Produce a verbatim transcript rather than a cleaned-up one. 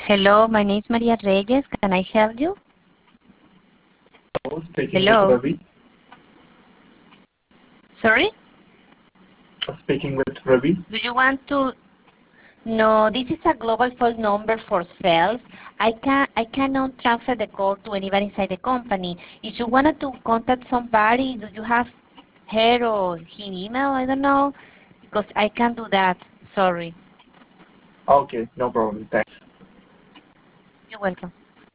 Hello, my name is Maria Reyes. Can I help you? Speaking with Hello. Ravi. Sorry? Speaking with Ravi. Do you want to? No, this is a global phone number for sales. I can I cannot transfer the call to anybody inside the company. If you wanted to contact somebody, do you have her or him email? I don't know, because I can't do that. Sorry. Okay, no problem. Thanks. You're welcome.